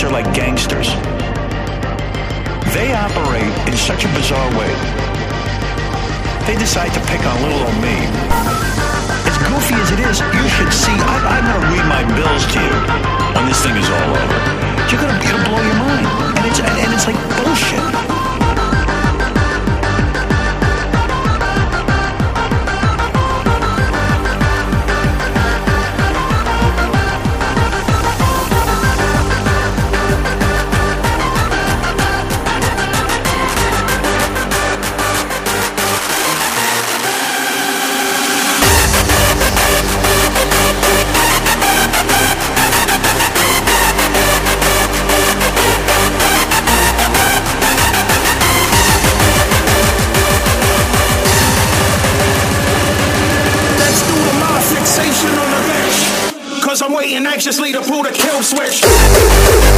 are like gangsters. They operate in such a bizarre way. They decide to pick on little old me. As goofy as it is, you should see. I'm going to read my bills to you when this thing is all over. It'll blow your mind, and it's like bullshit. I'm waiting anxiously to pull the kill switch.